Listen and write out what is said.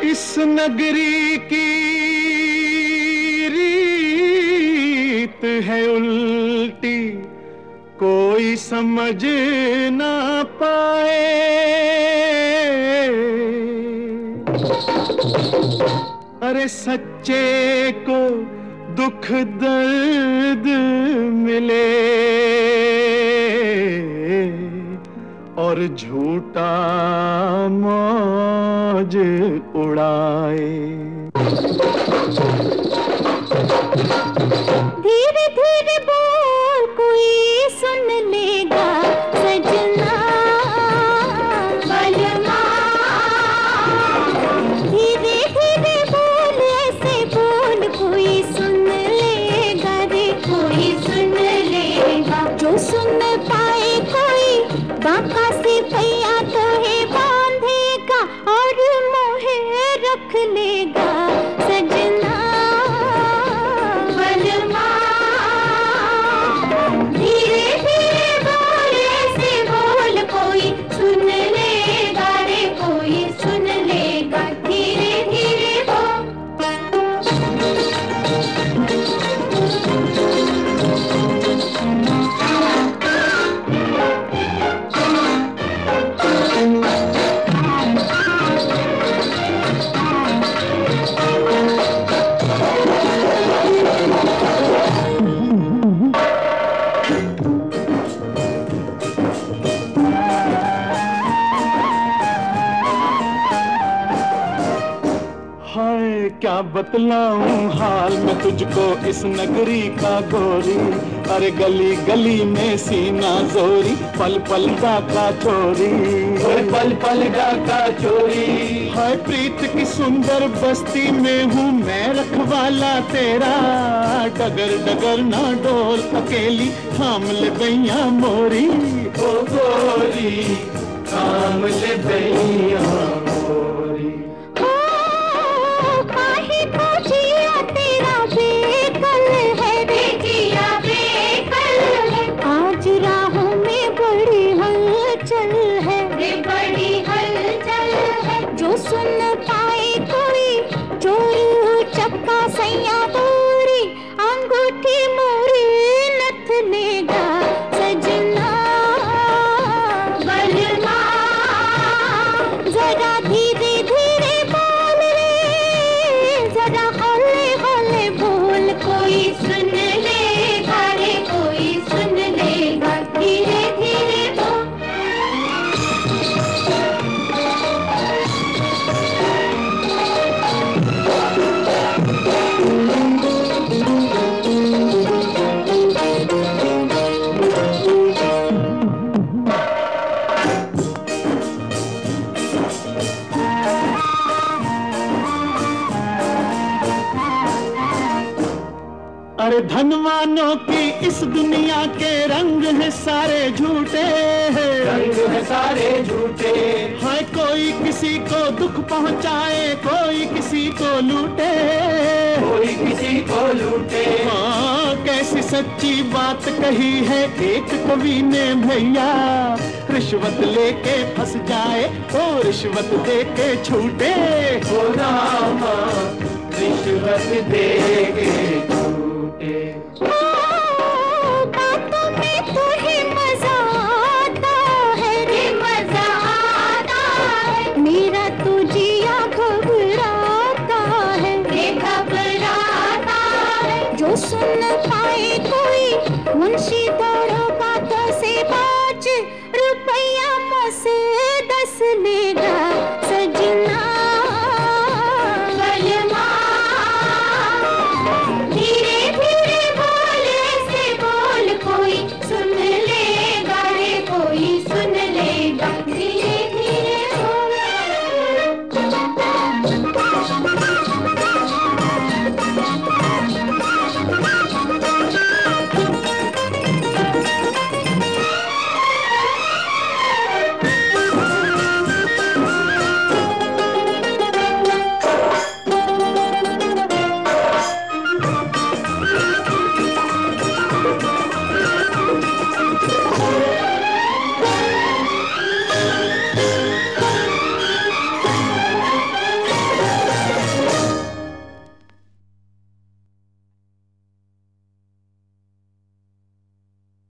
इस नगरी की रीत है उल्टी, कोई समझ ना पाए। अरे सच्चे को दुख दर्द मिले और झूठा मौज उड़ाए। धीरे धीरे बोल कोई सुन लेगा सजना बलमा। धीरे धीरे बोल ऐसे बोल कोई सुन लेगा रे कोई सुन लेगा। जो सुन पाए कोई बाका से भैया तो है बांधेगा और मोहे रख लेगा सजना बलमा। धीरे धीरे बोल ऐसे बोल कोई सुन लेगा रे कोई सुन लेगा। धीरे धीरे बोल। हाय क्या बतलाऊं हाल मैं तुझको इस नगरी का गोरी। अरे गली गली में सीना जोरी, पल पल डाका चोरी, पल पल डाका चोरी। हाय प्रीत की सुंदर बस्ती में हूँ मैं रखवाला तेरा। डगर डगर ना डोल अकेली, थाम ले गैया मोरी। ओ गोरी थाम ले गैया मोरी। काहे को जिया तेरा बेकल है रे जिया बेकल है। आज राहों में बड़ी हलचल है रे बड़ी हलचल है। जो सुन पाए कोई चोरी चक्का सैया तोरी, अंगूठी मोरी नथ लेगा सजना बलमा। जरा धीरे धीरे बोल रे जरा हौले हौले बोल कोई सुन लेगा रे कोई सुन लेगा। धीरे धीरे बोल। अरे धनवानों की इस दुनिया के रंग है सारे झूठे। रंग है सारे झूठे। हाय कोई किसी को दुख पहुंचाए, कोई किसी को लूटे, कोई किसी को लूटे। हाँ कैसी सच्ची बात कही है एक कवि ने भैया। रिश्वत लेके फंस जाए तो रिश्वत दे के छूटे। ओ रामा रिश्वत दे के